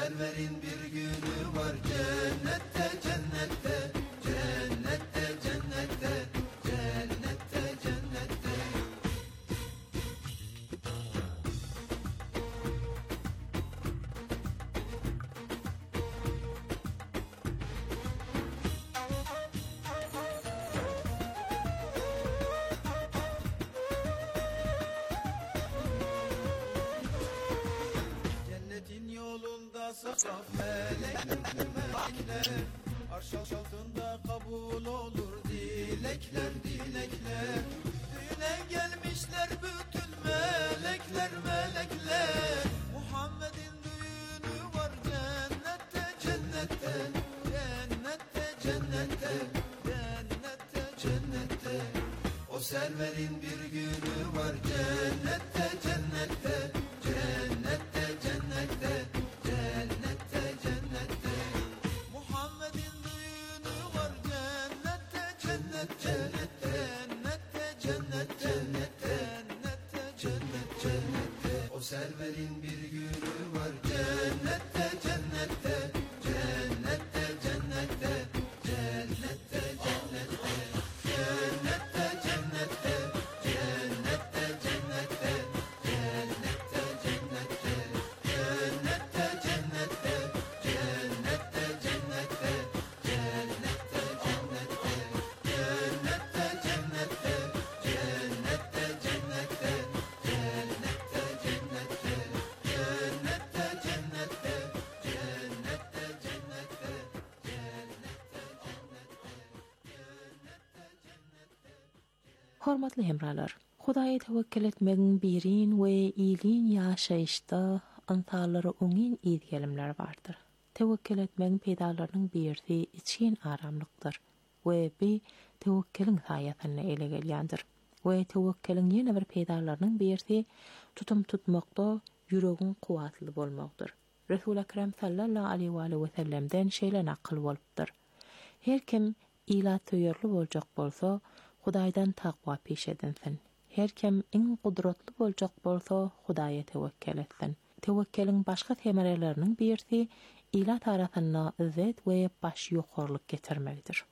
serverin bir günü var cennette cennette, cennette cennette, cennette cennette. Cennetin yolunda saf melekler, arş altında kabul olur dilekler, dilekler. Düğüne gelmişler bütün melekler, melekler. Muhammed'in düğünü var cennette, cennette, cennette, cennette, cennette, cennette. O serverin bir günü var cennette, cennette, cennette, cennette, cennette, cennette. Muhammed'in düğünü var cennette, cennette, cennette, cennette, cennette, cennette, cennette. O serverin bir günü var cennette, cennette, cennette, cennette, cennette, cennette. Cennette, cennette, cennette, cennette, cennette, cennette, cennette, cennette, cennette, cennette, cennette, cennette, cennette, cennette, cennette, cennette, cennette, cennette, Hormatly hemralar, Hudaýa tewekkül etmegiň birin we iyiliğin ýaşaýyşda antarlary öňin ýetgelimler bardyr. Tewekkül etmegiň peýdalarynyň birisi için aramlykdyr we bi tewekküliň saýatyny ele gelýändir. We tewekküliň ýene bir peýdalarynyň birisi tutum tutmakda ýüregiň kuwatly bolmakdyr. Resul Ekrem sallallahu aleyhi ve sellemden şeýle nakl bolupdyr. Her kim ila töýerli boljak bolsa, Hudaýdan takwa peş edinsin. Her kim iň gudratly boljak bolsa, Hudaýa tewekkül etsin. Tewekküliň başga temerleriniň birisi ila tarapyndan izzet we baş ýokarlyk getirmekdir.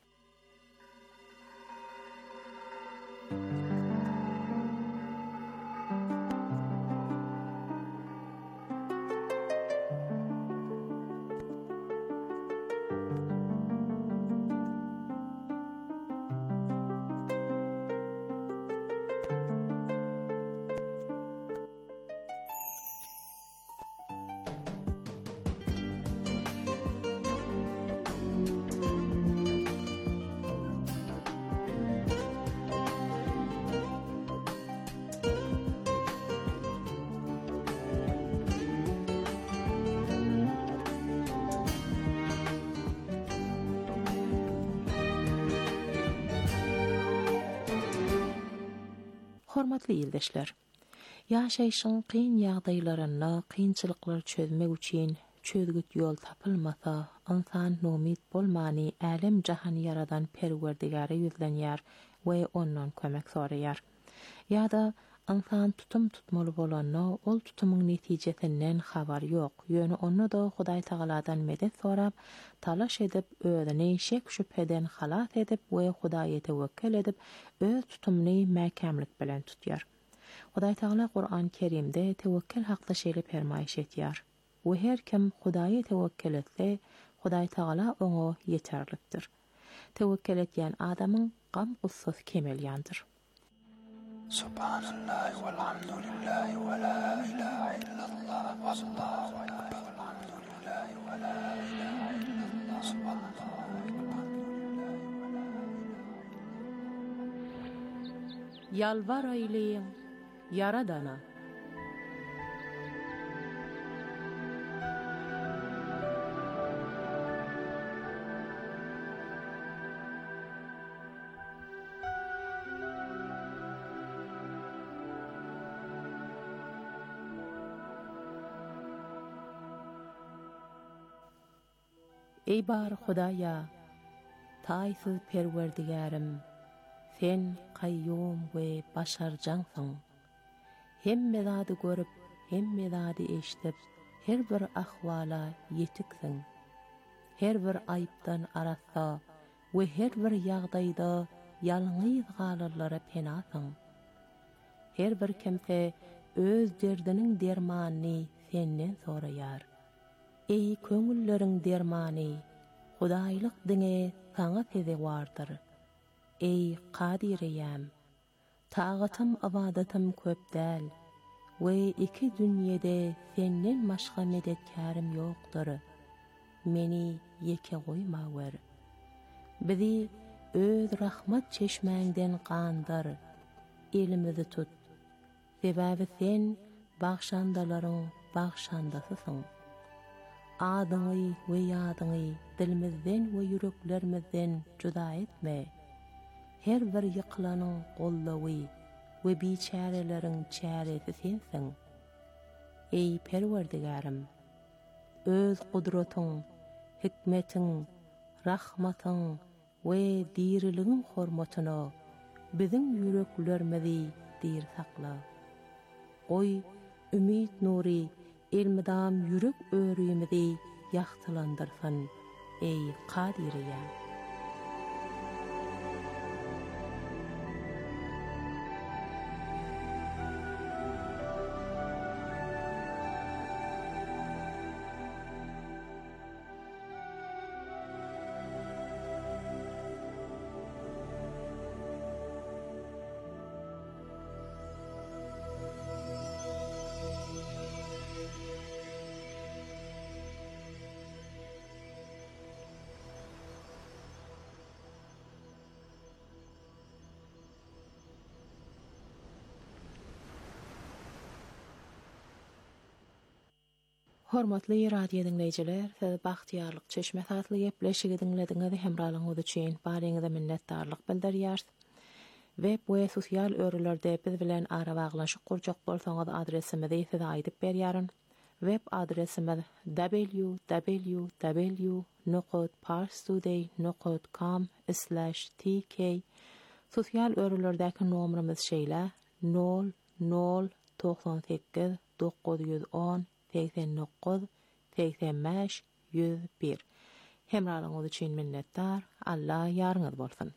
Hormatly ýoldaşlar, ýaşaýyşyň kyn ýagdaýlaryna, kynçylyklar çözmek üçin çözgüt ýol tapylmasa, insan nomit bolmany alem jahan yaradan Perwerdigara ýüzlenýär we ondan kömek soraýar. Ýa-da insan tutum tutmaly bolanda, ol tutumyň netijesinden habar ýok. Ýöne onu da Hudaý Tagaladan medet sorap, talaş edip, özüni şek şüpheden halat edip we Hudaýa tewekkül edip, öz tutumyny mäkämlik bilen tutýar. Hudaý Tagala Qur'an-ı Kerimde tewekkül hakda şeýle fermaýyş etýär. We her kim Hudaýa tewekkül etse, Hudaý Tagala oňa ýeterlikdir. Tewekkül etýän adamyň gam gussy kemelýändir. Subhanallah walhamdulillah wa la ilaha illallah wallahu akbar walhamdulillah wa la ilaha illallah subhanallah walhamdulillah wa la ilaha. Yalvar eyleyin Yaradana. Ey bar Hudaýa, taýsyz Perwerdigarim, sen qayyum we başarjansyň. Hemme zady görüp, hemme zady eşitip, her bir ahwala yetiksin. Her bir ayıpdan arasa we her bir ýagdaýda ýalňyz galarlara penasyn. Her bir kimse öz derdiniň dermanyny senden soraýar. Ey köňülleriň dermany, Hudaýlyk diňe saňa teze wardyr. Ey Qadireyem, tagatym ibadatym köp däl we iki dünýede senden başga medetkarim ýokdur. Meni ýeke goýma wer. Bizi öz rahmat çeşmäňden gandyr. Elimizi tut. Sebäbi sen bagşandalaryň bagşandasysyň. Adyňy we ýadyňy dilimizden we yüreklerimizden juda etme. Her bir ýyklanyň gollawy we biçäreleriň çäresi sensiň. Ey Perwerdigarim, öz gudratyň, hikmetiň, rahmatyň we diriligiň hormatyna biziň yüreklerimizi dir sakla. Oy ümit nuri elmidam yürek öýrüýümidi ýagtylandyrsyn, ey Qadireyem. Hormatly radio dinleyijiler, siz Baxtiýarlyk Çeşme satly gepleşigi dinlediňiz hemralyňyz üçin baryňyza minnetdarlyk bildirýär. Web we sosial örülerde biz bilen ara baglanşyk kurjak bolsaňyz adresimizi size aýdyp berýäryn. Web adresimiz www.parstoday.com/tk. Sosial örülerdäki nomerimiz şeýle 0098 910 89 85 101. Hemralyňyz üçin minnetdar. Allah ýarňyz bolsun.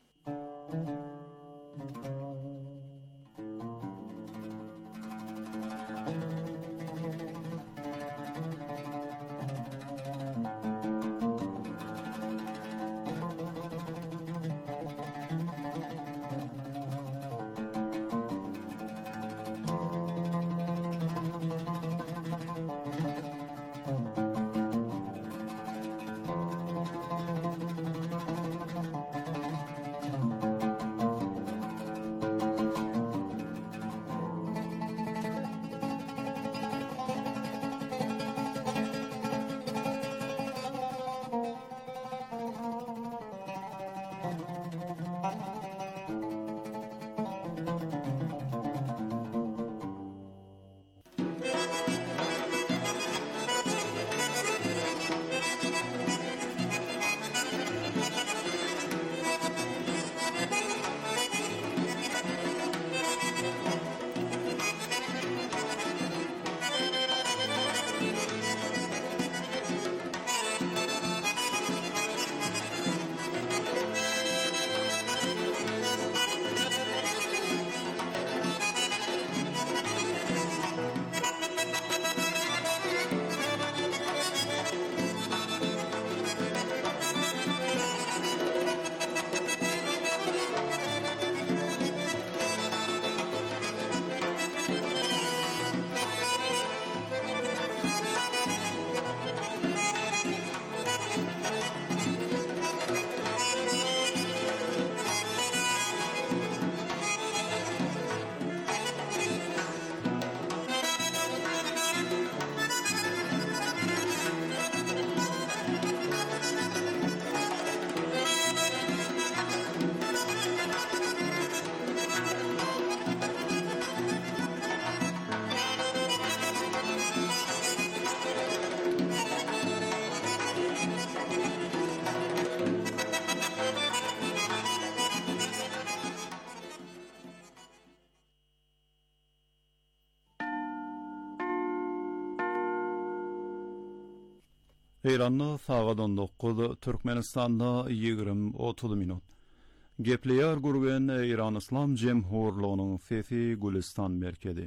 Eýranny sagadan 9, Türkmenistanda 20-30 minut. Gepleýär gurgen Eýran Islam Jemhurlygynyň Sesi Gülistan merkezi.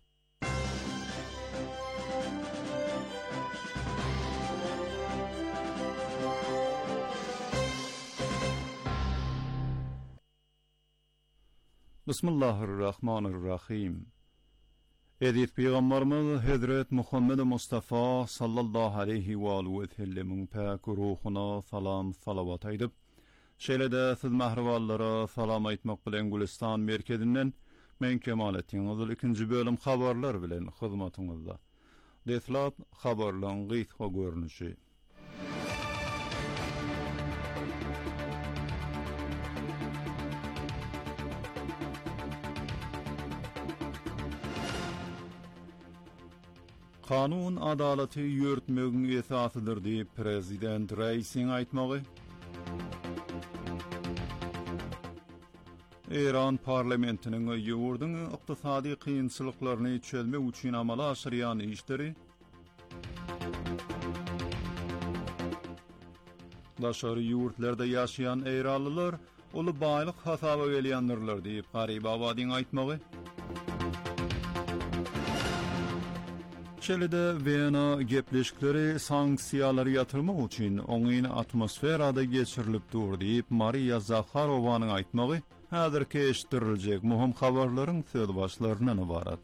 Bismillahirrahmanirrahim. Edip Peygamberimiz Hazret Muhammed Mustafa sallallahu aleyhi ve sellem'in pak ruhuna salam salavat aýdyp, şeýle-de siz mahriwallara salam aýtmak bilen Gülistan merkezinden men Kemalettin Ozul ikinji bölüm habarlar bilen hyzmatyňyzda. Deslat habarlaryň gysga görnüşi. Kanun adalaty ýörtmegiň esasydyr diýip prezident Reisiň aýtmagy. Eýran parlamentiniň ýurduň ykdysady kynçylyklaryny çözmek üçin amala aşyrýan işleri. Daşary ýurtlarda ýaşaýan eýralylar uly baýlyk hasaba gelýändirler diýip Garyp Abadyň aýtmagy. Şeýle-de Wiener gepleşikleri sanksiýalary ýatyrmak üçin oňyň atmosferada geçirilip dur diýip Maria Zakharowanyň aýtmagy häzirki eşitdiriljek muhim habarlaryň söz başlaryndan ibarat.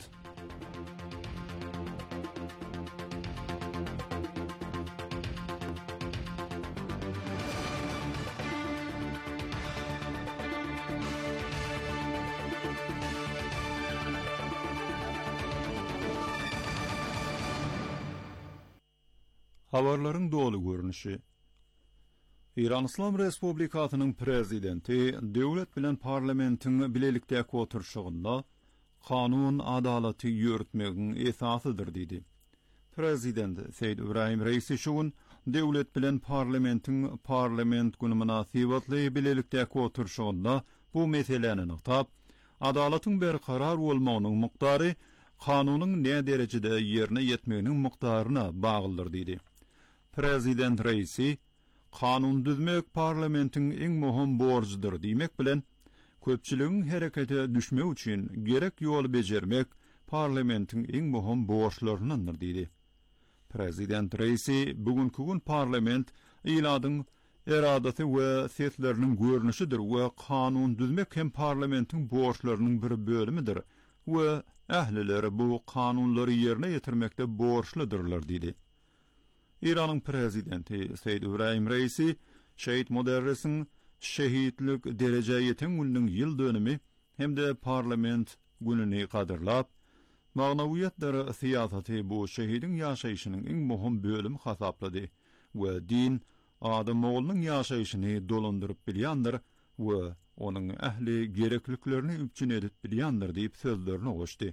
Habarlaryň dolu görnüşi. İran İslam Respublikasynyň prezidenti döwlet bilen parlamentiň bilelikdäki oturşygynda kanun adalaty ýörtmegiň esasydyr diýdi. Prezident Seýid Ibrahim Reisi şuň döwlet bilen parlamentiň parlament güni münasibetli bilelikdäki oturşygynda bu meseleni nyqtab, adalatyň berkarar bolmagynyň mukdary kanunyň ne derejede ýerine ýetmeginiň mukdaryna baglydyr diýdi. Prezident Reisi, kanun düzmek parlamentin en muhim borcudur diýmek bilen, köpçüligiň herekete düşmek üçin gerek ýol bejermek parlamentin en muhim borçlaryndandyr diýdi. Prezident Reisi, bugünkü gün parlament iladyň eradasy we sesleriniň görnüşidir we kanun düzmek hem parlamentin borçlarynyň bir bölümidir we ählileri bu kanunlary ýerine ýetirmekde borçlydyrlar diýdi. İran'ın prezidenti Seýid Ibrahim Reisi, şehit müderrisiň şehitlik derece ýeten gününiň ýyl dönümi hemde parlament gününi kadyrlap, magnawiýetleri siýasaty bu şehidiň ýaşaýyşynyň iň muhim bölümi hasaplady we din adam oğlunyň ýaşaýyşyny dolandyryp bilýändir we onuň ähli gerekliklerini üpçün edip bilýändir diýip sözlerini goşdy.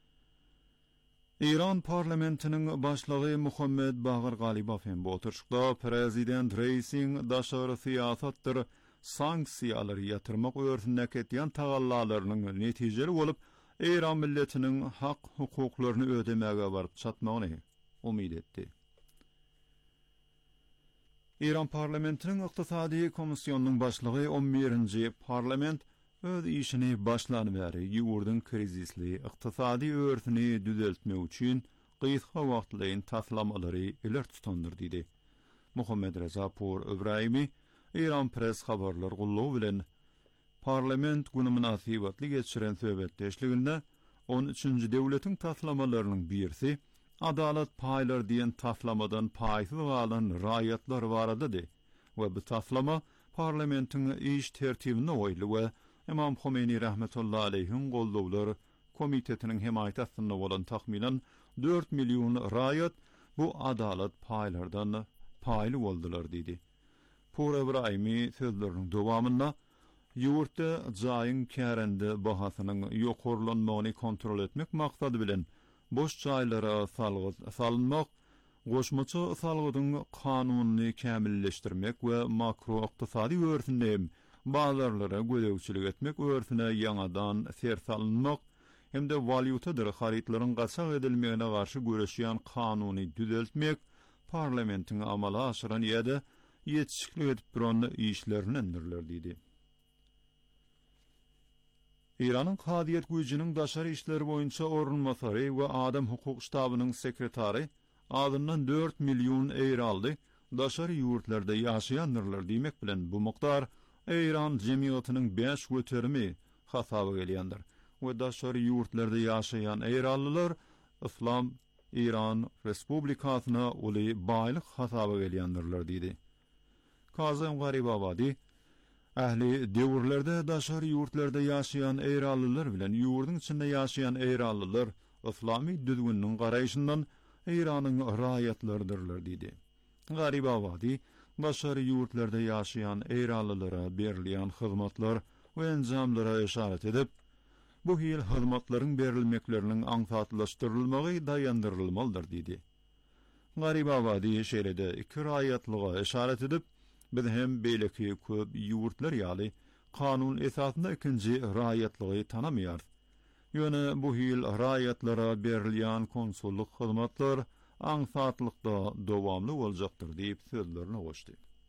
İran parlamentiniň başlygy Muhammed Bagir Galibow hem bu oturşykda prezident Reisiň daşary siýasatdyr sanksiýalary ýatyrmak öwründäki etýän tagallalarynyň netijeli bolup, İran milletiniň hak hukuklaryny ödemäge baryp çatmagyny umyt etdi. İran parlamentiniň ykdysady komissiýonynyň başlygy 11-nji parlament öz işini başlanybery ýurdun krizisli ykdysady öwrüni düzeltmek üçin gysga wagtlaryň taslamalary iler tutandyr diýdi. Muhammed Reza Por Ibrahimi İran pres habarlar gullugy bilen parlament güni münasibetli geçiren söhbetdeşliginde 13-nji döwletiň taslamalarynyň birisi adalet paýlar diýen taslamadan paýsyz galan raýatlar baradadyr we bu taslama parlamentiň iş tertibine oýly we İmam Khomeini rahmetullahi aleyhin gollawlar komitetiniň himayatyny bolan tahminan 4 milyon raýat bu adalet paýlardan paýly boldular diýdi. Por Ibrahimi sözleriniň dowamynda ýurtda jaýyň kärende bahasynyň ýokurlanmagyny kontrol etmek maksady bilen boş jaýlara salynmak, goşmaçy salgydyň kanunyny kämilleşdirmek we makro ykdysady öwründe bazarlara gödäwçilik etmek öwrüne ýangadan ser salynmak hemde valyutadyr haritlaryň gaçak edilmegine garşy göreşýän kanuny düzeltmek parlamentin amala aşıran ýa-da ýetişiklik edip duran işlerindendirler diýdi. İran'ın Hadiyet Güýjiniň daşary işleri boýunça orunmasary we Adam hukuk ştabynyň sekretary adından 4 milyon eýra aldy. Daşary ýurtlarda ýaşaýanlar diýmek bilen bu mukdar İran jemgyýatynyň 5 göterimi hasaby gelýändir. We daşary ýurtlarda ýaşaýan eýralylar İslam İran Respublikasyna uly baýlyk hasaby gelýändirler diýdi. Kazım Garibabadi ähli döwürlerde daşary ýurtlarda ýaşaýan eýralylar bilen ýurduň içinde ýaşaýan eýralylar islamy düzgünniň garaýşyndan İranyň raýatlarydyrlar diýdi. Garibabadi daşary ýurtlarda ýaşaýan eýralylara berilýän hyzmatlar we enjamlara işaret edip, bu hil hyzmatlaryň berilmekleriniň aňsatlaşdyrylmagy daýandyrylmalydyr diýdi. Garibabadi şeýlede iki raýatlyga işaret edip, biz hem beýleki köp ýurtlar ýaly kanun esasynda ikinji raýatlygy tanamaýar. Ýöne bu hil raýatlara berilýän konsulluk hyzmatlar aňsatlykda dowamly boljakdyr diýip sözlerini goşdy.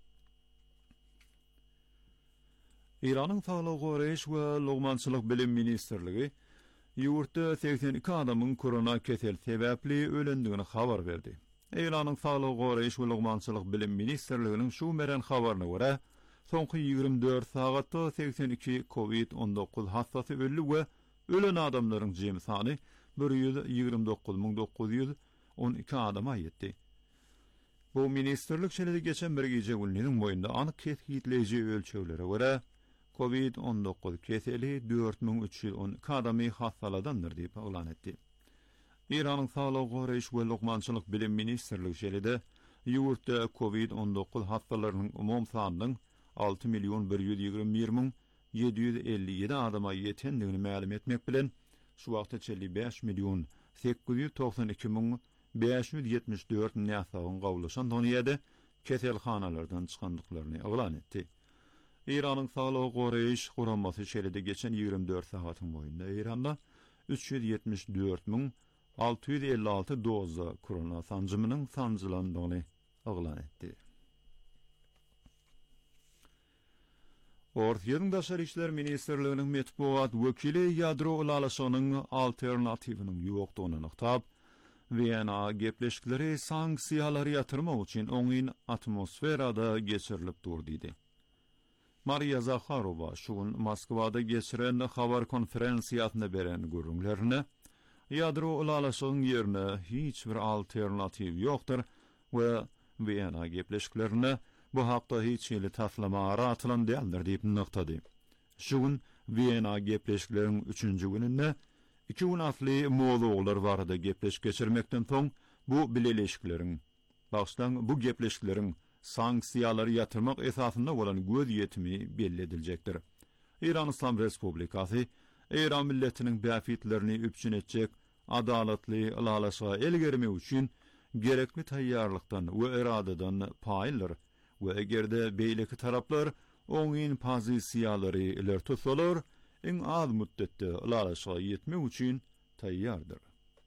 İranyň Saglyk goraýyş we Lugmançylyk bilim ministrligi ýurtda 82 adamyň korona kesel sebäpli ölendigini habar berdi. İranyň Saglyk goraýyş we Lugmançylyk bilim ministrliginiň şu meren habaryna görä, soňky 24 sagatda 82 COVID-19 hastasy öldü we ölen adamlaryň jemy sany 129.912 adama ýetdi. Bu ministrlik şeýle geçen bir gece gününiň boýunda anyk kesgitleýiji ölçeglere görä COVID-19 keseli 4312 adamy hastaladandyr diýip elan etdi. İranyň Saglyk goraýyş we Lugmançylyk bilim ministrligi şeýlede ýurtda COVID-19 hastalarynyň umum sanynyň 6.121.757 adama ýetendigini ma'lum etmek bilen şu wagtda 55.892.574 näsagyň gawlaşan donyada keselhanalardan çykandyklaryny elan etdi. İranyň Saglyk goraýyş guramasy şeýlede geçen 24 sagatyň boýunda Iranda 374.656 doza korona sancımynyň sancılandygyny elan etdi. Orta Daşary işler ministrliginiň metbuat wekili ýadro ulaşygynyň alternatiwynyň ýokdugyny nyktap, Wiener gepleşikleri sanksiýalary ýatyrmak üçin oňyn atmosferada geçirilip durdy. Maria Zakharova şugun Moskwada geçiren habar konferensiýasyna beren görüňlerini ýadro ulaşygynyň ýerine hiç bir alternatiw ýokdur we Wiener gepleşiklerini bu hakda hiç ýyly taslama aratylan däldir diýip nyktady. Şugun Wiener gepleşikleriniň 3-nji gününde 2 gün asly mowzular barada gepleşik geçirmekden soň bu bileleşikleriň başdan bu gepleşikleriň sanksiýalary ýatyrmak esasynda bolan göz ýetimi belli ediljekdir. İran İslam Respublikasy İran milletiniň bäfitlerini üpçün etjek adalatly ulaşyga elgermek üçin gerekli taýýarlykdan we iradadan paýlyr we egerde beýleki taraplar oňyn pozisiýalary iler tutsalar, en az müddetde ulaşyga ýetmek üçin taýýardyr.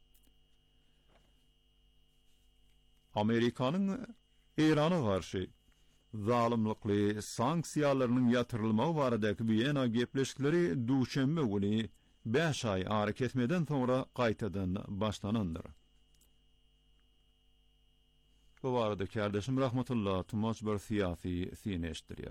Amerikanyň İrana garşy zalimlikli sanksiýalarynyň ýatyrylmagy baradaky Wiener gepleşikleri duşanbe güni 5 ay ara kesmeden sonra gaýtadan başlanandyr. Bu barada kardeşim rahmetullah Tumaç bir siyasi sineşdirýär.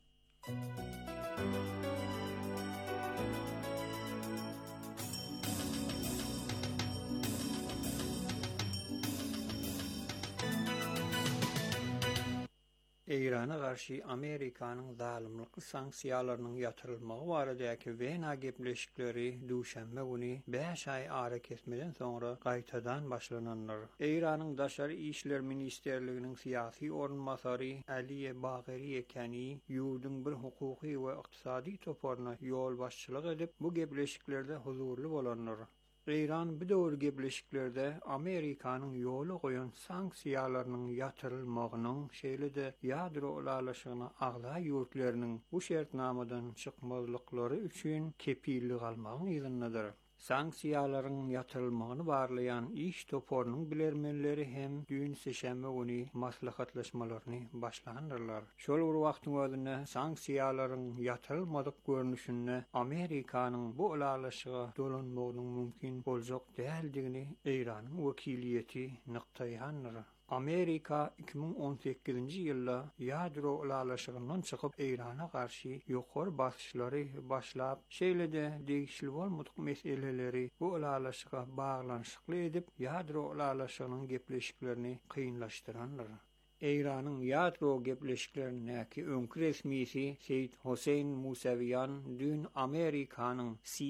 İrana garşy Amerikanyň zalimlik sanksiýalarynyň ýatyrylmagy baradaky Wiener gepleşikleri duşanbe güni 5 ay ara kesmeden soňra gaýtadan başlanandyr. İranyň Daşary işler ministrliginiň syýasy ornmasary Aliye Bagheri ekeni ýurduň bir hukuky we ykdysady toparna ýol başçylyk edip bu gepleşiklerde huzurly bolandyr. İran bu döwür gepleşiklerde Amerikanyň ýoly goýan sanksiýalarynyň ýatyrylmagynyň şeýle-de ýadro ulaşygyna agla ýurtlarynyň bu şertnamadan çykmazlyklary üçin kepillik almagyň ýylyndadyr. Sanksiýalaryň ýatyrylmagyny barlayan iş toporunyň bilermenleri hem dün seşembe güni maslahatlaşmalaryny başlandyrlar. Şol bir wagtyň özünde sanksiýalaryň ýatyrylmadyk görnüşine Amerikanyň bu ulalaşyga dolanmagynyň mümkin boljak däldigini Eýranyň wekiliýeti nykdaýandyr. Amerika 2018-nji ýylda ýadro ulalaşygynyň çykyp Eýrana garşy ýokary basyşlary başlap, şeýle-de degişli bolmadyk meseleleri bu ulalaşyga baglanyşykly edip ýadro ulalaşygynyň gepleşiklerini kynlaşdyrandyr. Eýranyň ýadro gepleşiklerindäki öňkü resmisi Seyit Hosein Musawiyan dün Amerikanyň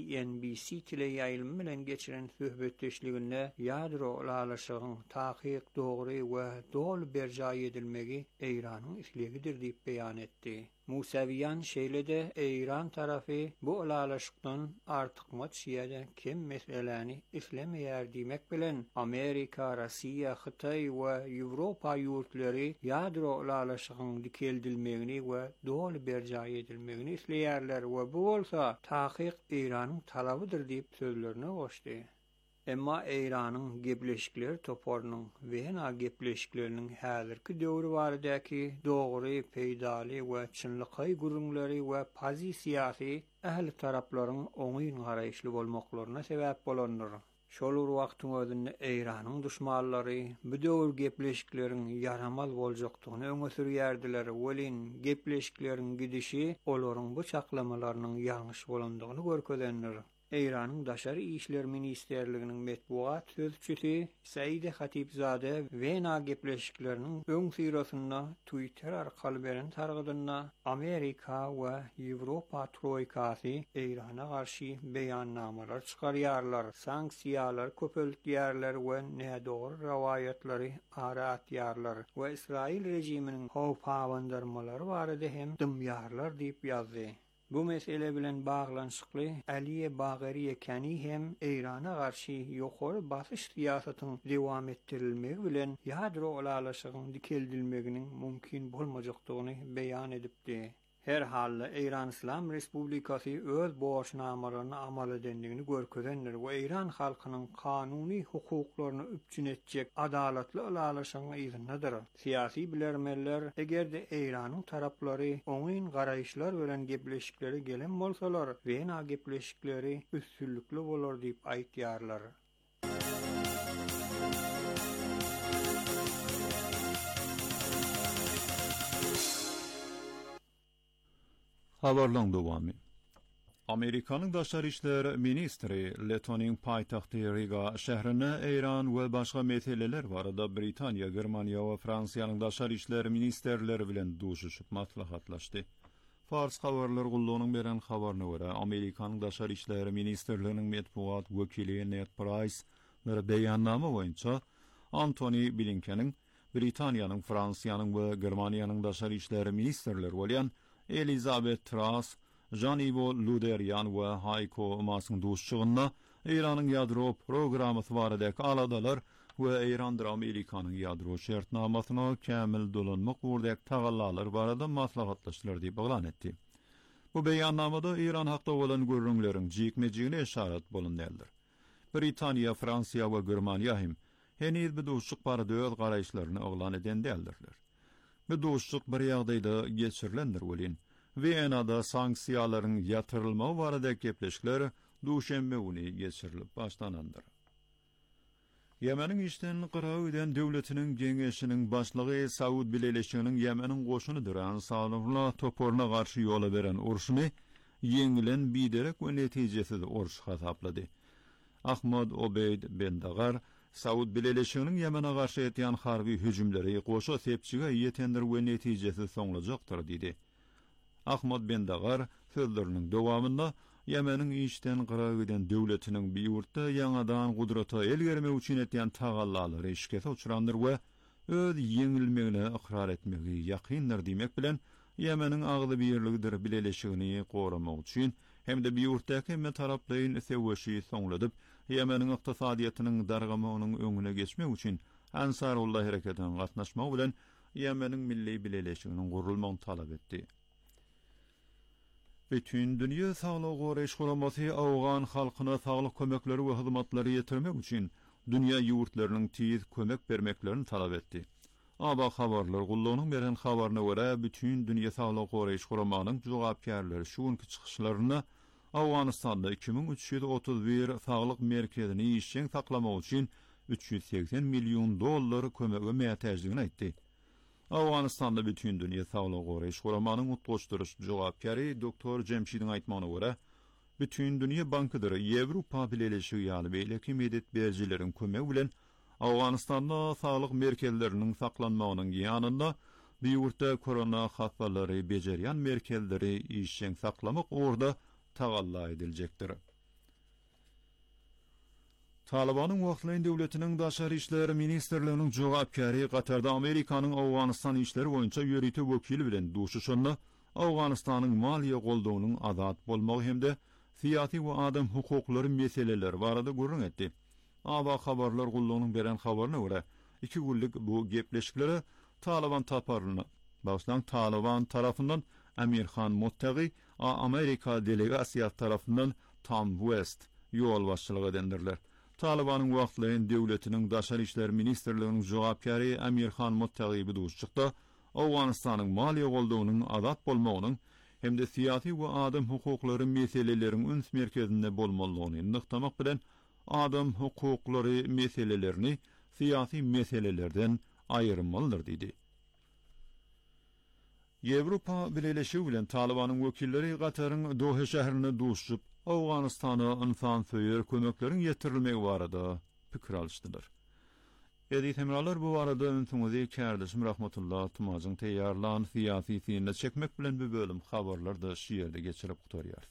CNBC teleýaýlymy bilen geçiren söhbetdeşliginde ýadro ulalaşygynyň takyk, dogry we dol berjaý edilmegi Eýranyň islegidir diýip beýan etdi. Musawiyan şeýle-de Eýran tarapy bu ulalaşykdan artykmaç ýa-da kim meselelerini islemeýär diýmek bilen Amerika, Russiýa, Hytaý we Ýewropa ýurtlary ýadro ulalaşygynyň dikeldilmegini we dol berjaý edilmegini isleýärler we bu bolsa takyk Eýranyň talabydyr diýip sözlerine goşdy. Emma Eýranyň gepleşikleri toporunyň Wien gepleşikleriniň häzirki döwri baradaky dogry, peýdaly we çynlyky gurulmaly we pozisiýasy ähli taraplaryň oňyn garaýşly bolmaklaryna sebäp bolandyr. Şol wagtyň özünde Eýranyň düşmanlary bu döwür gepleşikleriniň yaramaz boljakdygyny öňe sürýärdiler. Welin gepleşikleriniň gidişi olaryň bu çaklamalarynyň ýalňyş bolandygyny görkezlendir. Eýranyň Daşary işler ministerliginiň metbuat sözçüsi Saide Hatipzade Wien gepleşikleriniň öň syrasynda Twitter arkaly beren targydyna Amerika we Ýewropa troýkasy Eýrana garşy beýannamalar çykarýarlar, sanksiýalar köpeltýärler we nädogry rawayatlary ara atýarlar we Israil rejiminiň howpawandyrmalary barada hem dymýarlar diýip ýazdy. Bu mesele bilen baglanyşykly Aliye Bagheriye Kani hem Eýrana garşy ýokary basyş siýasatynyň dowam etdirilmegi bilen ýadro ulalaşygynyň dikeldilmeginiň mümkin bolmajakdygyny beýan edipdi. Her halda Eýran İslam Respublikasy öz borçnamalaryny amal edenligini görkezendir we Eýran halkynyň kanuny hukuklaryny üpçün etjek adalatly ulalaşygyň ýerinidir. Siýasy bilermenler egerde Eýranyň taraplary oňyn garaýşlar bilen gepleşikleri gelen bolsalar, Wien gepleşikleri üstünlükli bolar diýip aýtýarlar. Habarlaň dowamy. Amerikanyň Daşary işler ministri Letonyň paýtagty Riga şäherine Eýran we başga meseleler barada Britaniýa, Germaniýa we Fransiýanyň Daşary işler ministerleri bilen duşuşyp maslahatlaşdy. Fars habarlar gullugynyň beren habaryna görä, Amerikanyň Daşary işler ministerliginiň metbuat wekili Ned Price bir beýannama boýunça Antony Blinken'in Britaniýanyň, Fransiýanyň we Germaniýanyň Daşary işler ministerleri bolýan Elizabeth Truss, Jean-Yves Le Drian we Heiko Maasyň duşçygyna Eýranyň ýadro programmasy baradaky aladalar we Eýrandyr Amerikanyň ýadro şertnamasyna kämil dolanmak urdak tagallalar barada maslahatlaşdylar diýip elan etdi. Bu beýannamada Eýran hakda bolan görüňleriň jikmejigine işaret bolunýardyr. Britaniýa, Fransiýa we Germaniýa hem heniz bu duşçyk barada öz garaýşlaryny elan eden däldirler. Bu duşçyk bir ýagdaýda geçirilendir welin. Wien'da sanksiýalaryň ýatyrylmagy barada gepleşikler duşembe güni geçirilip başlanandyr. Ýemeniň işden gyraw eden döwletiniň geňeşiniň başlygy Saud Bileleşiginiň Ýemeniň goşunydyr. Ansarullah toporuna garşy ýola beren urşuny ýeňilen biderek we netijesinde urş hasaplady. Ahmad Obeyd Bendagar Saud Bileleşiginiň Ýemene garşy etýän harby hüjümleri goşa sepçige ýetendir we netijesi soňlajakdyr diýdi. Ahmad Bendagar sözleriniň dowamynda Ýemeniň işden gyraw eden döwletiniň bir ýurtda ýangadan gudrata elgermek üçin etýän tagallalary işgese uçurandyr we öz ýeňilmegine ikrar etmegi ýakyndyr diýmek bilen Ýemeniň agly birligidir Bileleşigini goramak üçin hem de bir ýurtdaky hem taraplaryň sewşi soňladyp Ýemeniň ykdysadyýatynyň dargamagynyň öňüne geçmek üçin Ansarullah hareketine gatnaşmak bilen Ýemeniň milli Bileleşiginiň gurulmagyny talap etdi. Bütün Dünya Sağlık Goraýyş Guramasy Awgan halkyna saglyk kömekleri we hyzmatlary ýetirmek üçin dünýä ýurtlarynyň tiz kömek bermeklerini talap etdi. Aba habarlar gullugynyň beren habaryna görä bütün Dünya Sağlyk Goraýyş Guramanyň jogapkärleri şu günki çykyşlaryna Awganistanda 2331 saglyk merkezini işçiň saklamak üçin $380 milyon kömege mätäjligini aýtdy. Awganistanda bütün Dünya Sağlyk Goraýyş Guramanyň mutgaçdyryş jogapkäri Dr. Jemşidiň aýtmagyna görä, bütün Dünya Bankydyry Ýewropa Birleşigi ýaly beýleki medet berjileriň kömegi bilen Awganistanda saglyk merkezleriniň saklanmagynyň ýanynda bu ýurtda korona hastalary bejerýän merkezleri işçiň saklamak orada tagalla ediljekdir. Talibanyň wagtlaýyn döwletiniň daşary işleri ministrliginiň jogapkäri Gatarda Amerikanyň Awganistan işleri boýunça ýörüti wekili bilen duşuşyny Awganistanyň maliýe goldawynyň azat bolmagy hemde syýasy we adam hukuklary meseleleri barada gurrun etdi. Aba habarlar gullugynyň beren habaryna görä, 2 günlük bu gepleşikleri Taliban taparlyny başlan Taliban tarafından Amir Khan Muttaqi Amerika delegasiýasy tarafından Tom West ýol başçylyk edendirler. Talibanyň wagtlaýyn döwletiniň daşary işler ministrliginiň jogapkäri Amir Khan Muttaqi bu duşçykda Awganistanyň maliýe goldawynyň azat bolmagynyň hemde syýasy we adam hukuklary meseleleriň üns merkezinde bolmalygyny nyktamak bilen adam hukuklary meselelerini syýasy meselelerden aýyrmalydyr diýdi. Ýewropa Birleşigi bilen Talibanyň wekilleri Gataryň Doha şäherine duşup Awganistana insan söýer kömekleriň ýetirilmegi barada pikir alýşdylar. Edit hemralar bu arada öňsüňizi kärdeşim rahmatullah tumazyň teýýarlan syýasy syňda çekmek bilen bu bölüm habarlarda şu ýerde geçirip gutarýar.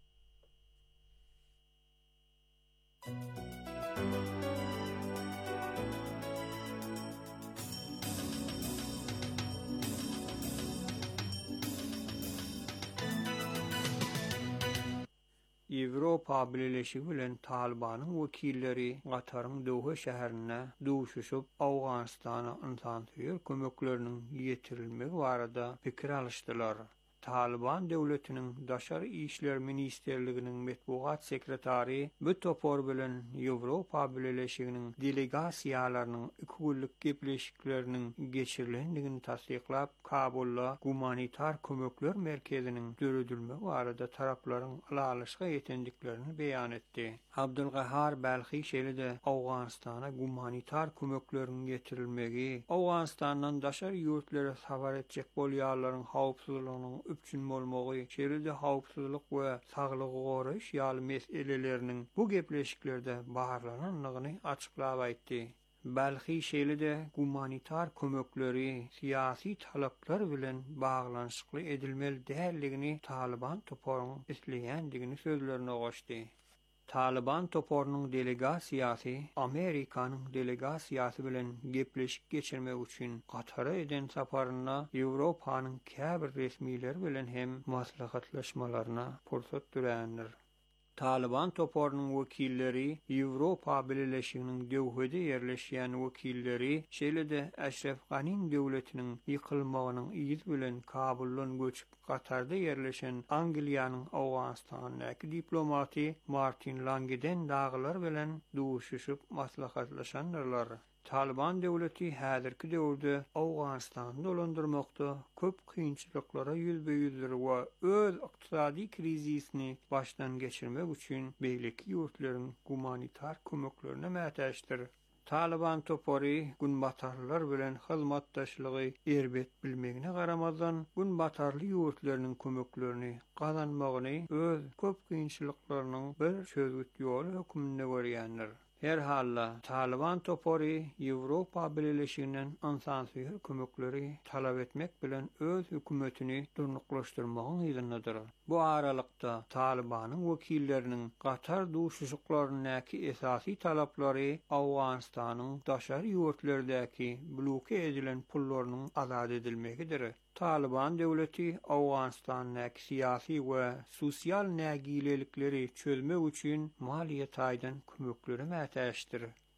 Ýewropa Birleşigi bilen Talibanyň wekilleri Gataryň Doha şäherine duşuşyp Awganistana insan söýer kömekleriniň ýetirilmegi barada pikir alýşdylar. Taliban döwletiniň daşary işler ministerliginiň metbuat sekretary bu topor bilen Ýewropa Birleşiginiň delegasiýalarynyň 2 günlük gepleşikleriniň geçirilendigini tasdiklap, Kabulda humanitar kömekler merkeziniň döredilmegi barada taraplaryň alaşyga ýetendiklerini beýan etdi. Abdulgahar Balkhi şeýle Awganistana humanitar kömekleriniň getirilmegi, Awganistandan daşary ýurtlara sabar etjek bolýarlaryň hawpsuzlygynyň üpçün bolmagy, şeýle hawpsuzlyk we saglygy goraýyş ýaly meseleleriniň bu gepleşiklerde baharlananyny açyklap aýtdy. Balkhi şeýle humanitar kömekleri syýasy talaplar bilen baglanyşykly edilmeli däldigini Taliban toporunyň isleýändigini sözlerine goşdy. Taliban toporunyň delegasiýasy Amerikanyň delegasiýasy bilen gepleşik geçirmek üçin Gatara eden saparyna Ýewropanyň käbir resmileri bilen hem maslahatlaşmalaryna pursat dürändir. Taliban toporunyň wekilleri Ýewropa Birleşiginiň Döwhede ýerleşýän wekilleri şeýle Eşref Ganiň döwletiniň ýykylmagynyň iýiz bilen Kabuldan göçüp Gatarda ýerleşen Angliýanyň Awganistanyňky diplomaty Martin Langeden daglar bilen duşuşyp maslahatlaşanlar. Taliban döwleti häzirki döwürde Awganistany dolandyrmakda köp kynçylyklara ýüzbeýüzdir we öz ykdysady krizisini başdan geçirmek üçin beýleki ýurtlaryň humanitar kömeklerine mätäşdir. Taliban topory günbatarlylar bilen hyzmatdaşlygy erbet bilmegine garamazdan günbatarly ýurtlarynyň kömeklerini gazanmagyny öz köp kynçylyklarynyň bir çözgüt ýoly hökmünde görýändir. Her halla Taliban topory Ýewropa Birleşiginiň insan söýer kömekleri talap etmek bilen öz hökümetini durnuklaşdyrmagyň ýerinidir. Bu aralykda Talibanyň wekilleriniň Gatar duşuşyklarynyňky esasy talaplary Awganistanyň daşary ýurtlaryndaky bloke edilen pullarynyň azat edilmegidir. Taliban döwleti Awganistanyňky syýasy we sosial nägilelikleri çözmek üçin maliýet aýdan kömekleri mätäşdir.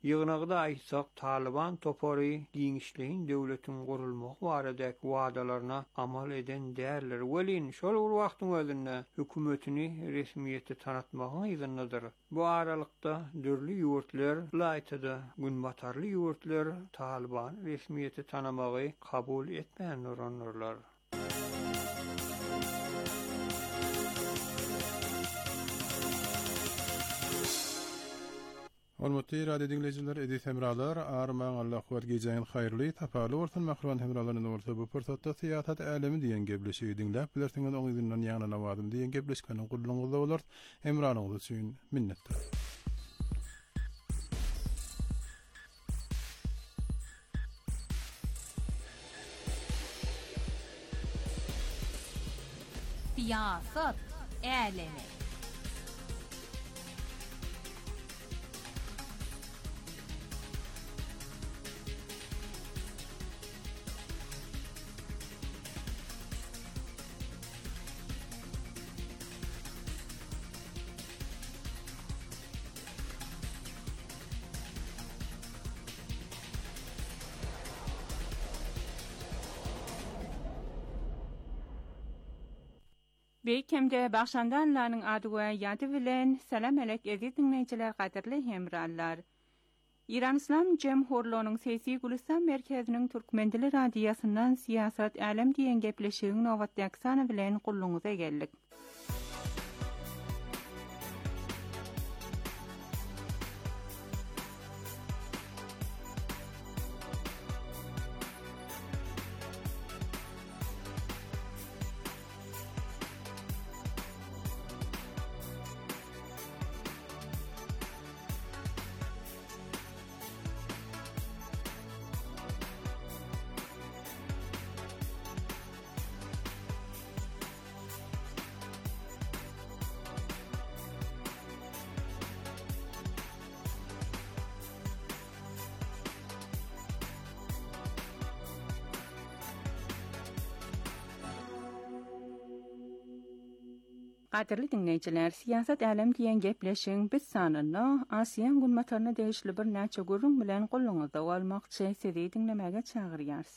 Ýygnagyda aýtsak, Taliban topary giňişliğin döwletiň gurulmagy baradaky wadalarına amal eden däldir. Welin şol wagtyň özünde hökümetini resmiýeti tanatmagyň ýygyndyr. Bu aralykda dürli ýurtlar, laýtada günbatarly ýurtlar Taliban resmiýeti tanamagy kabul etmän uranırlar. Hormatly radio dinleyijiler, edit hemralar, armaň Allah kuwat gejeýän haýrly tapaly bolsun mahrum hemralaryny bolsa bu pursatda siýasat älemi diýen gepleşigi dinläp bilersiňiz oň ýüzünden ýaňyna wadym diýen gepleşkeniň gurulmagyda bolar. Hemralaryňyz üçin minnetdir. Siýasat älemi. Beýkemde başlandanlaryň ady we ýady bilen salam alek eziz dinleýijiler, gaderli hemrallar. İran İslam Jemhurluğunyň Sesi Gülistan merkeziniň Türkmen dili radiýasyndan siýasat älem diýen gepleşigiň nowatdaky sany bilen gulluňyza geldik. Gaderli dinleýijiler, siýasat älem diýen gepleşiň biz sanyny Asiýan günmataryna degişli bir näçe gurrun bilen gulluňyzda bolmakçy sizi dinlemäge çagyrýarys.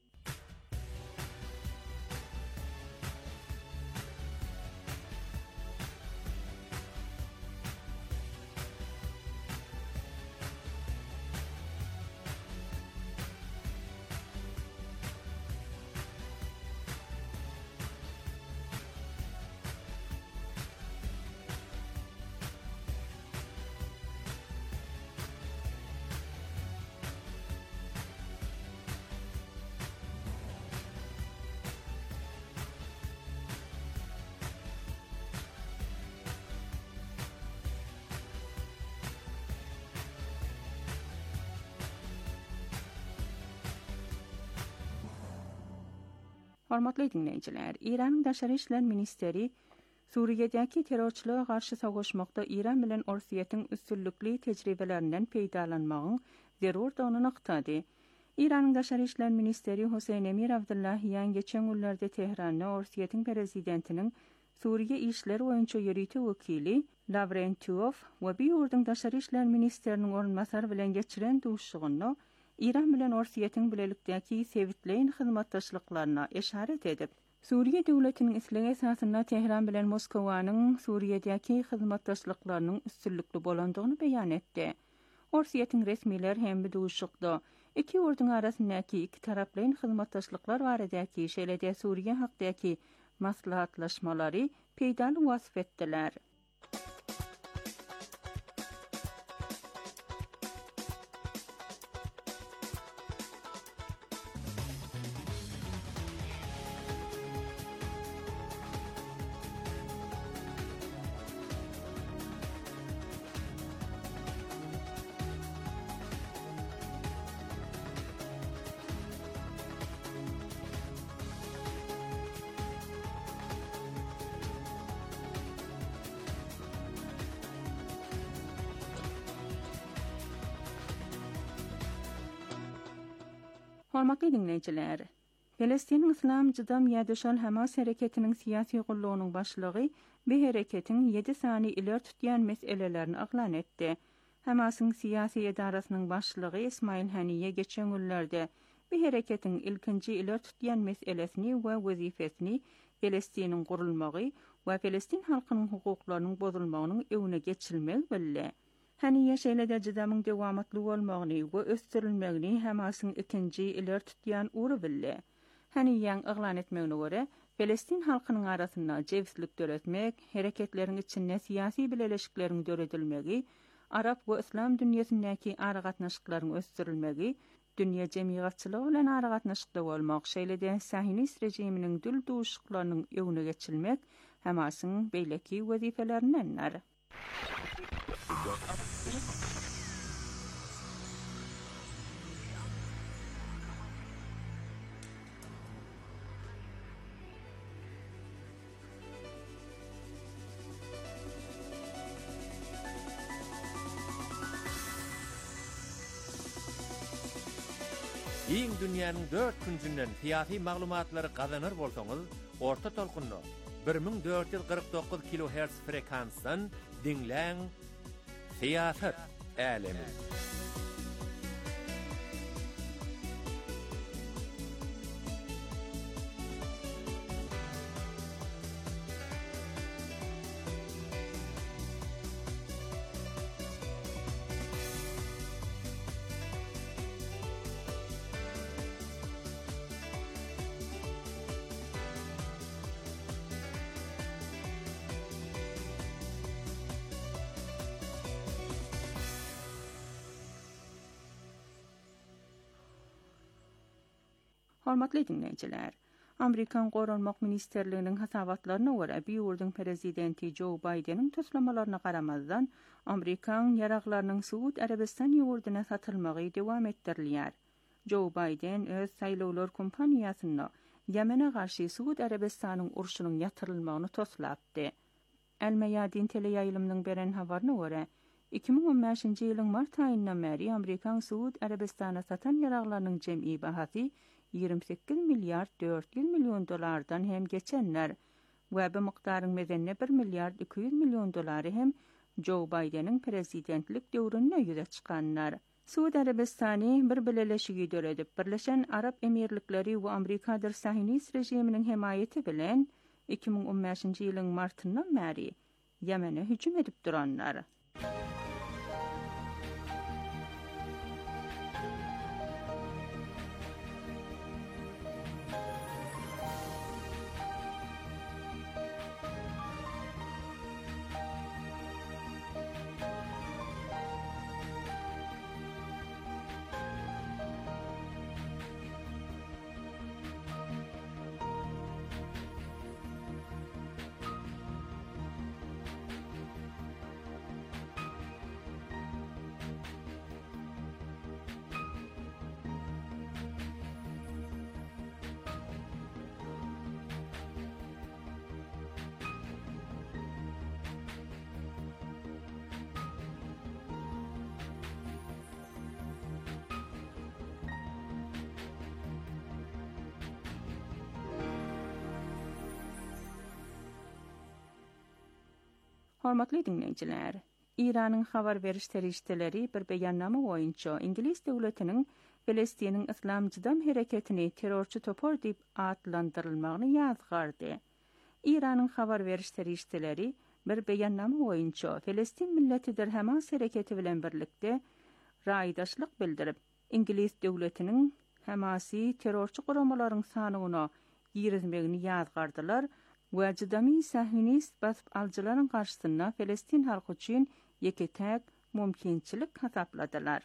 Hormatly dinleýijiler, İran Daşary işler ministeri Suriýedäki terrorçylyga garşy sagaşmakda İran bilen Orsiýetiň üstünlükli tejribelerinden peýdalanmagyň zerurdygyny aktady. İran Daşary işler ministeri Husayn Emir Abdullahiýan geçen günlerde Tehranda Orsiýetiň prezidentiniň Suriýe işleri boýunça ýeriti wekili Lavrentiev we bir ýurdun Daşary işler ministeriniň orunmasary bilen geçiren duşugyny İran bilen Orsiýetiň bilelikdäki sevitleýin hyzmatdaşlyklaryna eşaret edip, Suriýe döwletiniň isleýän esasyna Tehran bilen Moskwanyň Suriýedäki hyzmatdaşlyklarynyň üstünlükli bolandygyny beýan etdi. Orsiýetiň resmiler hem bu duşukda iki ýurdun arasyndaky iki taraplyň hyzmatdaşlyklar baradaky şeýle-de Suriýe hakdaky maslahatlaşmalary peýdaly wasf etdiler. Hormatly dinleýijiler, Palestiniň Islam Jydam ýa-da Hamas hereketiniň siýasy gullugynyň başlygy bu hereketiň 7 sany iler tutýan meselelerini aglan etdi. Hamasyň siyasi edarasynyň başlygy İsmail Haniye geçen günlerde bu hereketiň ilkinji iler tutýan meselesini we wezifesini Pelestiniň gurulmagy we Pelestin halkynyň hukuklarynyň bozulmagynyň öwüne geçilmegi bille. Haniye şeýle-de jydamyň dewamatly bolmagyny we ösdürilmegini Hamasyň ikinji iler tutýan ury bille. Haniýeň yglan etmegine görä, Pelestin halkynyň arasynda jewslik döretmek, hereketleriň içinde siyasi bileleşikleriň döredilmegi, Arap we İslam dünýäsindäki aragatnaşyklaryň ösdürilmegi, dünýä jemgyýatçylygy bilen aragatnaşykda bolmak, şeýle-de Sahinist rejiminiň dil duşuklarynyň öwüne geçilmek Hamasyň beýleki wezifelerindendir. Iň dünýäniň 4 küncünden siyasi maglumatlary gazanır bolsaňyz, orta tolkunny 1449 kHz frekansdan dinläň Siýasat Älemi. Hormatly dinleyijiler, Amerikan Gorunmak Ministerliginiň hasabatlaryna görä, bu ýurduň prezidenti Joe Biden'in toslamalaryna garamazdan Amerikan ýaraglarynyň Suud Arabistan ýurduna satylmagy dowam etdirilýär. Joe Biden öz saýlawlar kompaniýasyna Yemene garşy Suud Arabistanyň urşunyň ýatyrylmagyny toslapdy. El-Mayadin teleýaýlymynyň beren habaryna görä, 2015-nji ýylyň mart aýyndan beri Amerikan Suud Arabistana satan ýaraglarynyň jem'i bahasy 28 milyard 400 milyon dolardan hem geçenler we bu mykdaryň mezenne 1 milyard 200 milyon dolary hem Joe Biden'in prezidentlik döwründe ýüze çykanlar. Suud Arabistany bir bileleşigi döredip Birleşen Arap Emirlikleri we Amerikadyr Sahinist rejiminiň hemaýeti bilen 2015-nji ýylyň martyndan beri Yemene hüjüm edip duranlar. Hormatly dinleyijiler, İranyň habar beriş terişdeleri bir beýannama boýunça İngiliz döwletiniň Pelestiniň İslam Jydam hereketini terrorçy topar diýip adlandyrylmagyny ýazgardy. İranyň habar beriş terişdeleri bir beýannama boýunça Pelestin milletidir Hamas hereketi bilen birlikde raýdaşlyk bildirip, İngiliz döwletiniň Hamasy terrorçy guramalaryň sanyna ýerizmegini ýazgardylar. we Jydamy Sahinist basıp aljylaryň garşysyna Pelestin halky üçin ýeketäk mümkinçilik hasapladylar.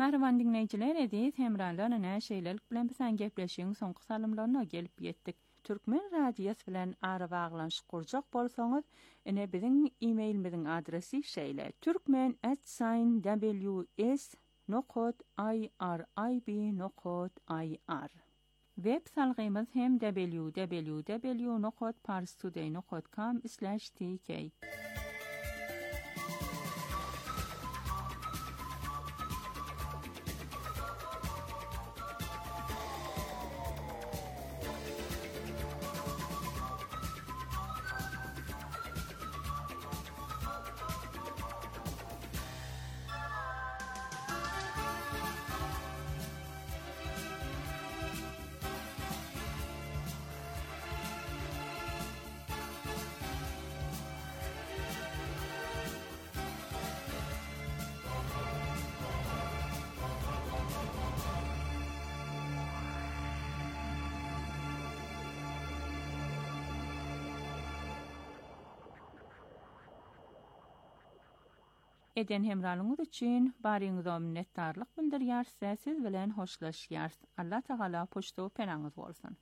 Merhaban dinleyiciler, edis hemralarına näşeýlelik bilen bilen gepleşiň soňky salymlaryna gelip ýetdik. Türkmen radiýasy bilen ara baglanyş kurjak bolsaňyz, ine biziň e-mailimiziň adresi şeýle: turkmen@ws.irib.ir. Web salgymyz hem www.parstoday.com/tk. Eden hemralyňyz üçin baryňyza minnetdarlyk bildirýär, siz bilen hoşlaşýar. Allah Taala poçta penaňyz bolsun.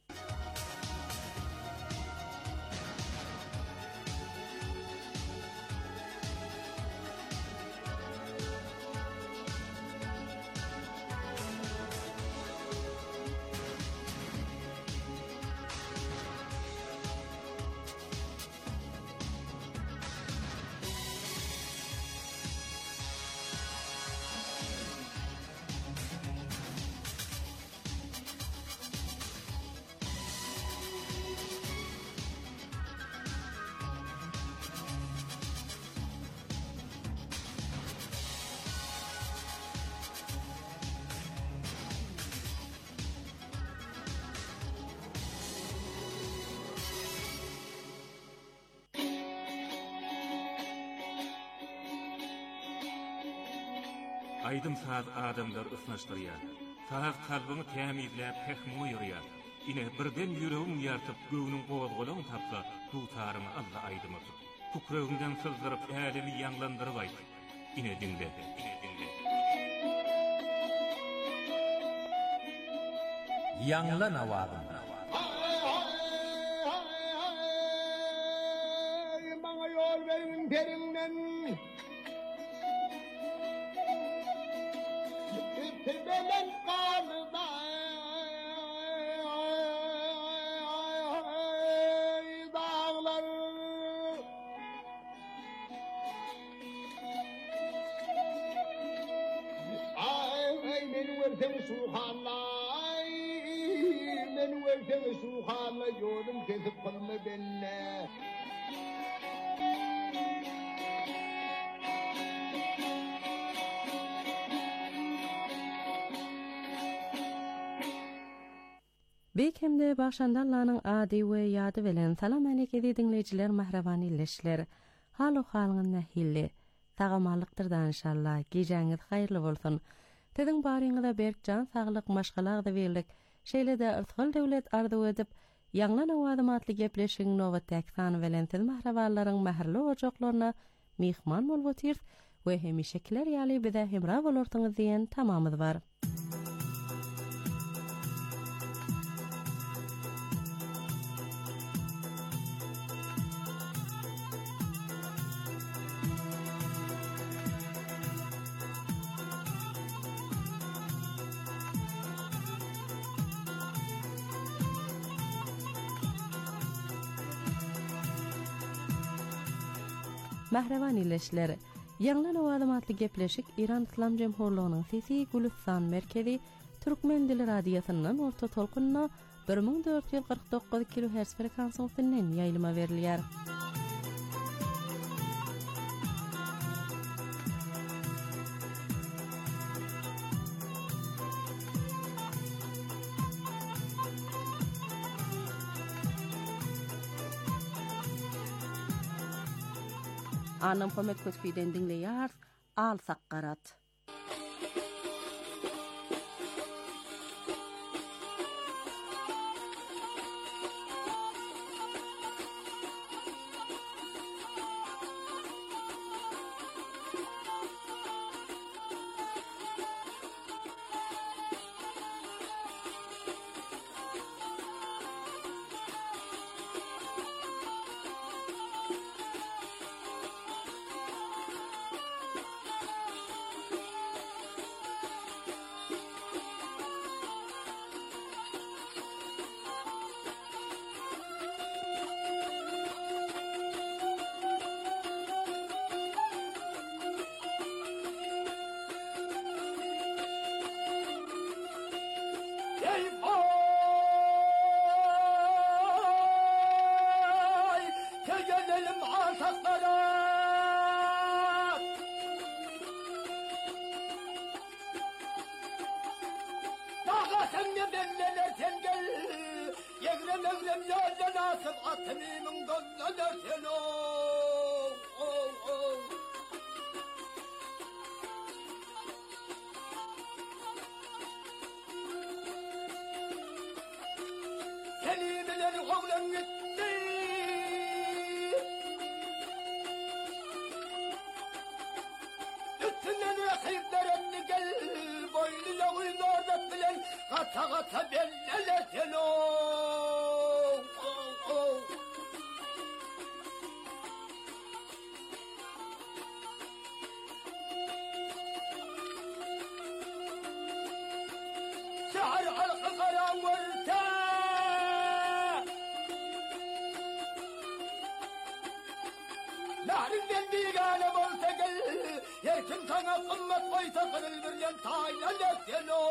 Aydın saz adamlar ısnaşdırýar. Saz kalbyny tämizläp pehmi ýurýar. Ine birden ýüregim ýartyp göwüniň gowazgolaryny tapsa, dutarymy Allah aýdymyr. Kukrögünden sızdyryp älimi ýanglandyryp aýt. Ine dinle. Ýanglan awagym. Maňa ýol beriň perinden. Belen kalda dağlar ay meni versen suhanlay meni versen suhanlay yolum kesip kalma benle Bekemde başandallanyň ady we ýady bilen salam aleyke dinleýijiler, mahraban illeşler. Halu halyňyz nähilli? Tagamalykdyrdan inşallah. Gejeňiz haýyrly bolsun. Teziň baryňyza berkjan saglyk maşgalagda berlik. Şeýle-de ırtgal döwlet arzu edip, ýanglan awadymatly gepleşiň nowatdaky sany bilen siz mahrabanlaryň mähirli ojaklaryna mihman bolýar we hemişekiler ýaly bize hemra bolarsyňyz diýen tamamyz bar. Mahraban illeşler, ýanglan awadymatly gepleşik İran İslam Jemhurlygynyň Sesi Gülistan merkezi Türkmen dili radiýasyndan orta tolkunna 1449 kHz frekansiýasynyň ýaýlyma berilýär. Anam komek kötüden dinleýär, al sakkarat. Mevlem ya nasip atmimin gözler selo. Seni bilen oğlan gitti. Üstünden rakipler etti gel. Boylu yağıyla bilen kata kata belleler selo. شعر حلق قرام وارتاح نعرف بندي قال مرتقل يركن كان قمة ويتقل البريان تايلا لكتلو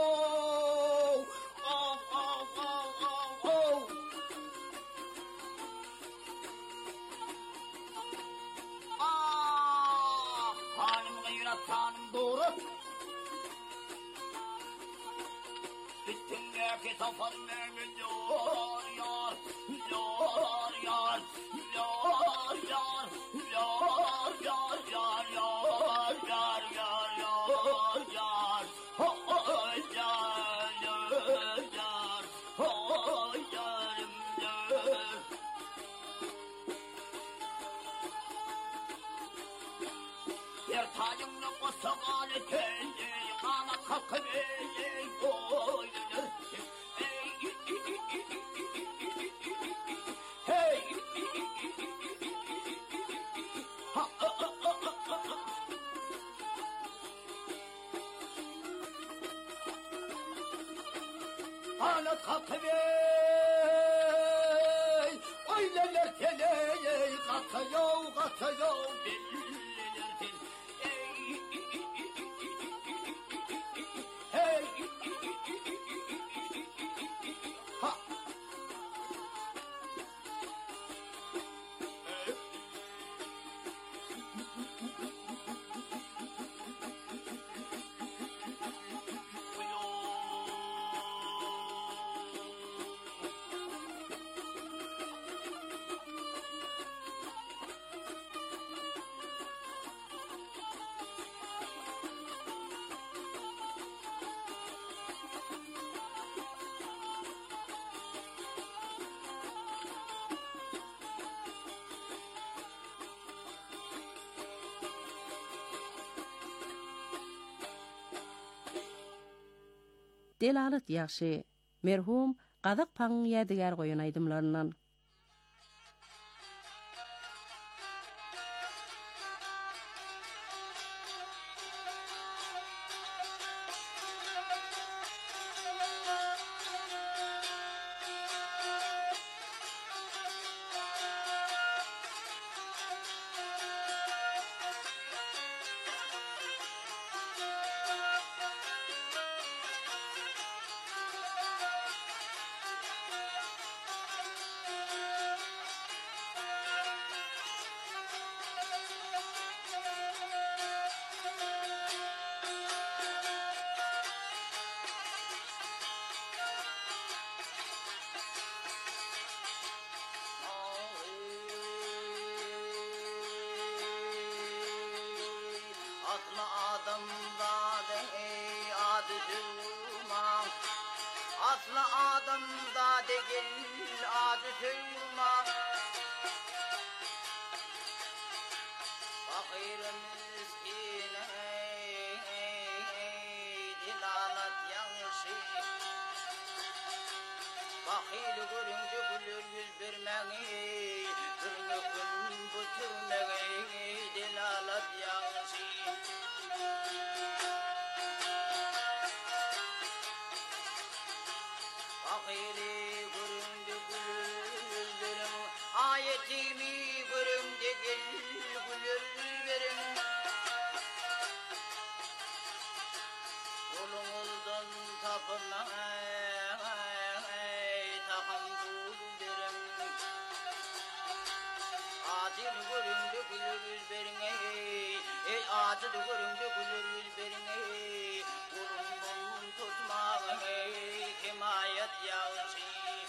خانم غيرت خانم دورت Bütündeki safar mevcut yar yar yar yar yar yar yar yar yar yar yar yar yar yar ho yar yar yar ho yarim yar yer tacımla kosagali kendi kana kakıbe koy Ana kakıbe oyleler tele katıyor belliler hey ha Delalet ýaşy. Merhum Gazak paň ýadigar goýan aýdymlaryndan. Aslı adamda değil adı tüyma Fakir miskine dilalat yanlışı Fakir görünce gülür yüz vermeyi Gülmekün bu türmeyi dilalat yanlışı Fakiri göründü gülürlerim Ayetimi göründü gülürlerim Kolumuzdan tapınay takım gülürlerim Adil göründü gülürlerim Adil göründü gülürlerim Kurundun tutmağın ey himayet yağışı.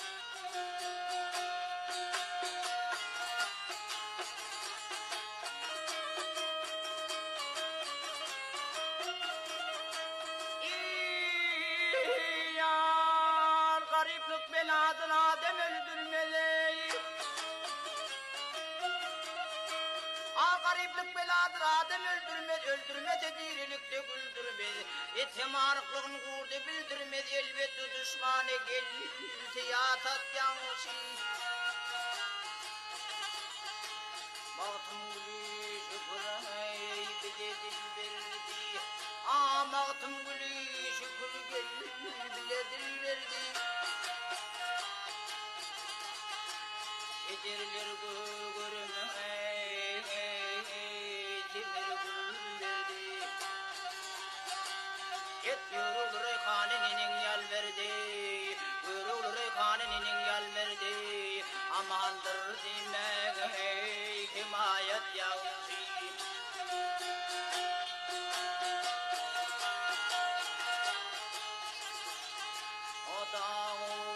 Yar gariplik beladın adem öldürmeli. Gariplik beladır adem öldürmez edirilikte güldürmez. Etimarıklığın kurdu bildirmez elbette düşmanı gelirse yatat yanlışı. Baktım gülü şükür ey bize dil verdi. Baktım gülü şükür bile dil verdi. Ederler görüm Yorul reyhaninin yal verdi, yorul reyhaninin yal verdi. Amandır dinle himayet yağışı. O da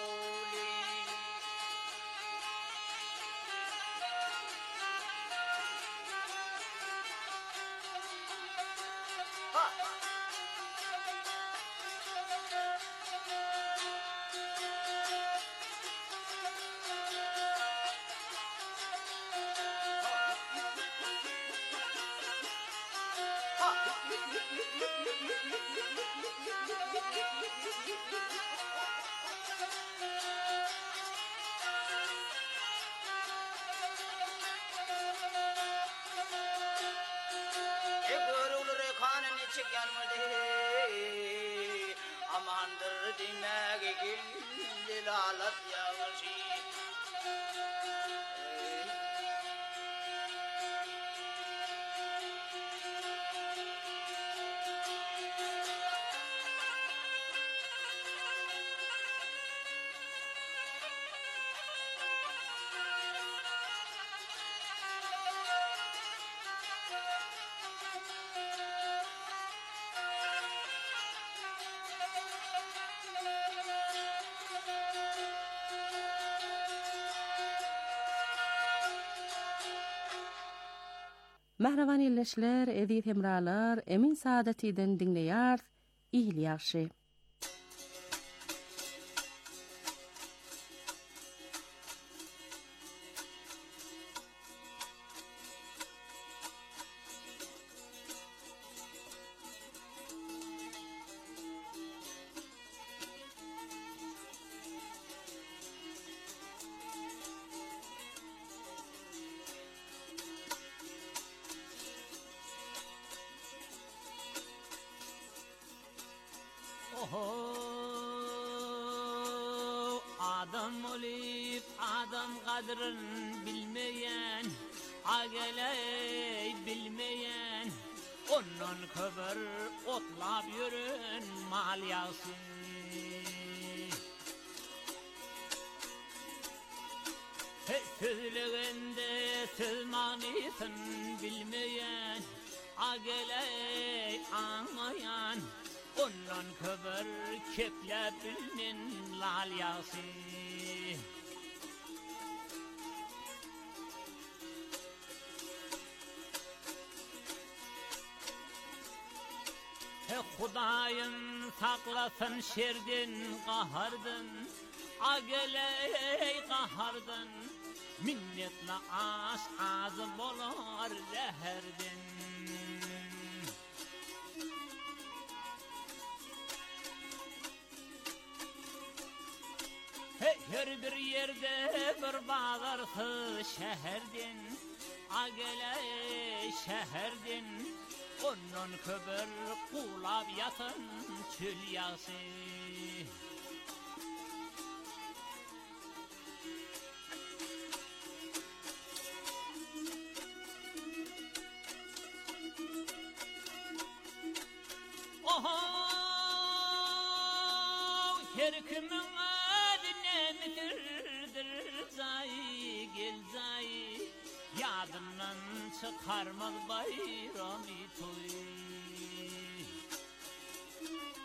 amandır dinle gül lalat yağışı. Mahravan illeşler, edip hemralar, emin saadetiden dinleyar, iyil yaxşı. Adam olup adam kadrın bilmeyen, ageley bilmeyen, ondan köbür otlap yürün mal yağsın. Sözlüğünde söz manısın bilmeyen, ageley anlayan, ondan köbür keplep bilinin lal yağsı. Hudayım saklasın şerdin kahardın, ageley kahardın, minnetle aş ağzı bolar zeherdin. Her bir yerde bir bağırsı şeherdin, ageley şeherdin, ondan köbür kulab yatın çül yağsı. Oho, her kimin mitirdir zayı gel zayı, yadından çıkarmaz bayrami toy.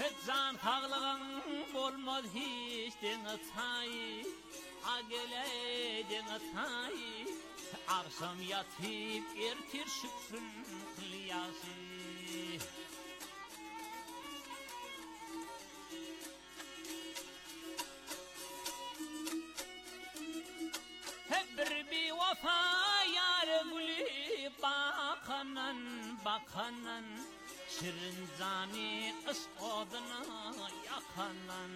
Can tağlığın bolmaz hiç dene tay. Agele dene tay. Akşam yatıp ertir şükrün kılyası. Hep bir vafa yar gülü bakanan şirin zani ıskoduna yakanan.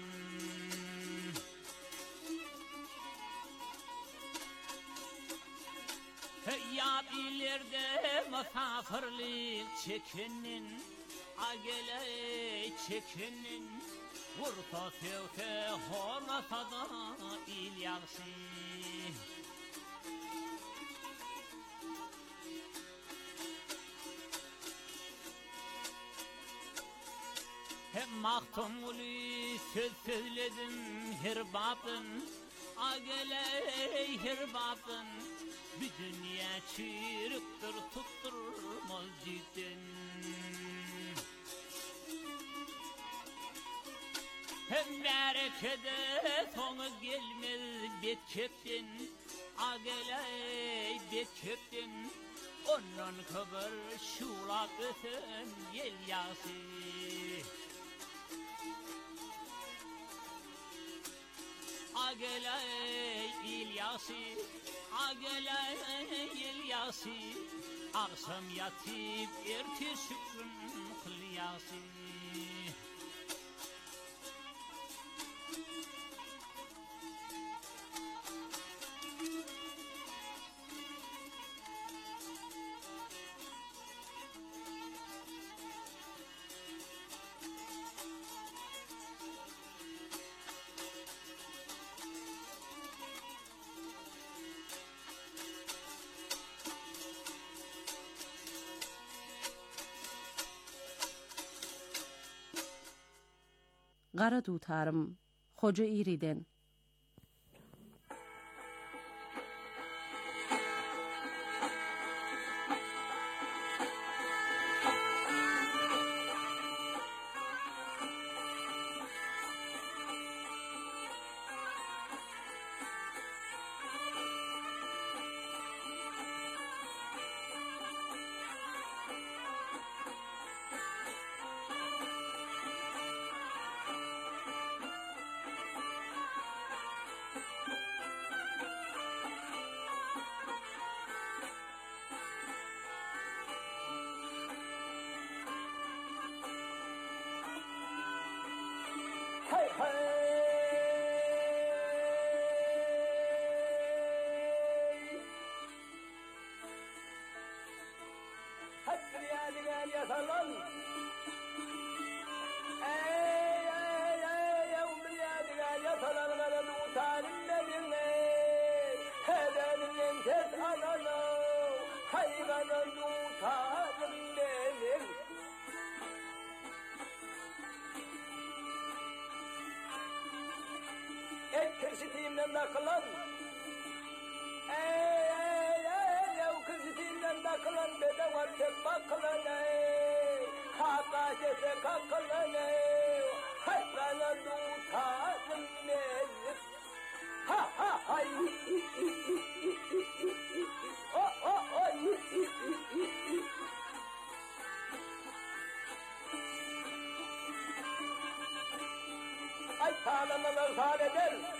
Ya ileride misafirlik çekinin, agele çekinin, vurta fevke hormata da İlyası. Hem mahtumuli söz söyledim hirbabın, agele hirbabın. Bir dünya çürüktür tutturmaz cidden. Hem berekede sonu gelmez bet keptin, agele bet keptin. Onun kıvır şulak öten yel yası. Agele İlyası, agele İlyası, akşam yatıp ertir şükrün kılyası. Gara tutarım, Hoca İriden. Kırşitiğimden takılan kırşitiğimden takılan bedava teppa kılan hata sese kakılan haykana dutarım nezik ha ha hay ay sağlamalar sağleder